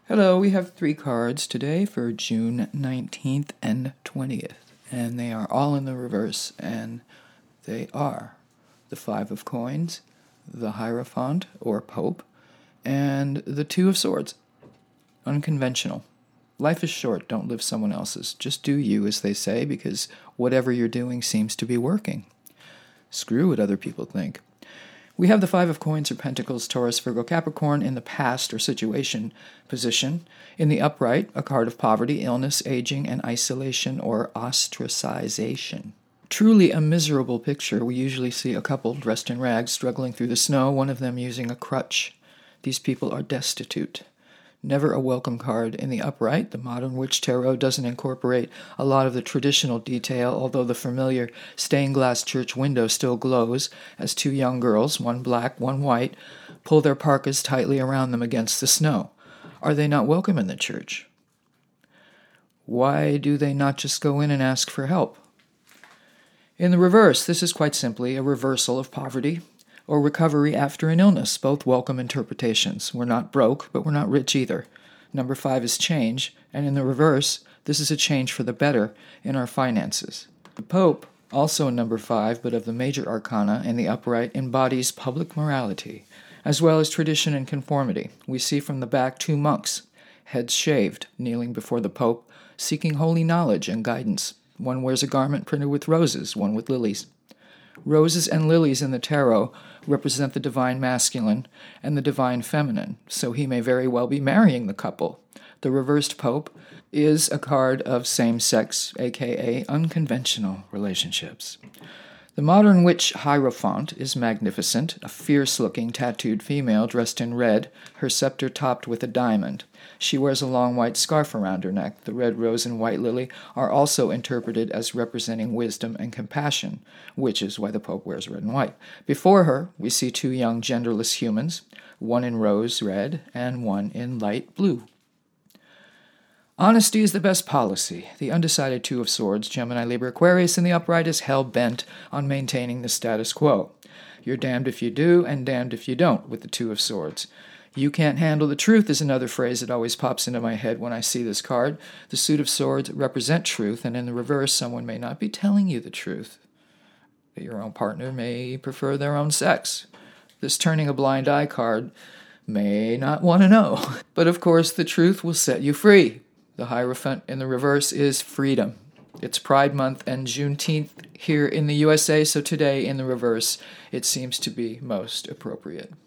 Hello, we have 3 cards today for June 19th and 20th, and they are all in the reverse, and they are the 5 of Coins, the Hierophant, or Pope, and the 2 of Swords. Unconventional. Life is short, don't live someone else's. Just do you, as they say, because whatever you're doing seems to be working. Screw what other people think. We have the 5 of Coins or Pentacles, Taurus, Virgo, Capricorn in the past or situation position. In the upright, a card of poverty, illness, aging, and isolation or ostracization. Truly a miserable picture. We usually see a couple dressed in rags struggling through the snow, one of them using a crutch. These people are destitute. Never a welcome card. In the upright, the Modern Witch Tarot doesn't incorporate a lot of the traditional detail, although the familiar stained glass church window still glows as 2 young girls, one black, one white, pull their parkas tightly around them against the snow. Are they not welcome in the church? Why do they not just go in and ask for help? In the reverse, this is quite simply a reversal of poverty or recovery after an illness, both welcome interpretations. We're not broke, but we're not rich either. Number 5 is change, and in the reverse, this is a change for the better in our finances. The Pope, also in number 5, but of the major arcana in the upright, embodies public morality, as well as tradition and conformity. We see from the back 2 monks, heads shaved, kneeling before the Pope, seeking holy knowledge and guidance. One wears a garment printed with roses, one with lilies. Roses and lilies in the tarot represent the divine masculine and the divine feminine, so he may very well be marrying the couple. The reversed Pope is a card of same-sex, aka unconventional relationships. The Modern Witch Hierophant is magnificent, a fierce-looking tattooed female dressed in red, her scepter topped with a diamond. She wears a long white scarf around her neck. The red rose and white lily are also interpreted as representing wisdom and compassion, which is why the Pope wears red and white. Before her, we see 2 young genderless humans, one in rose red and one in light blue. Honesty is the best policy. The undecided 2 of Swords, Gemini, Libra, Aquarius in the upright is hell-bent on maintaining the status quo. You're damned if you do and damned if you don't with the 2 of Swords. You can't handle the truth is another phrase that always pops into my head when I see this card. The suit of swords represent truth, and in the reverse, someone may not be telling you the truth. But your own partner may prefer their own sex. This turning a blind eye card may not want to know. But of course, the truth will set you free. The Hierophant in the reverse is freedom. It's Pride Month and Juneteenth here in the USA, so today in the reverse, it seems to be most appropriate.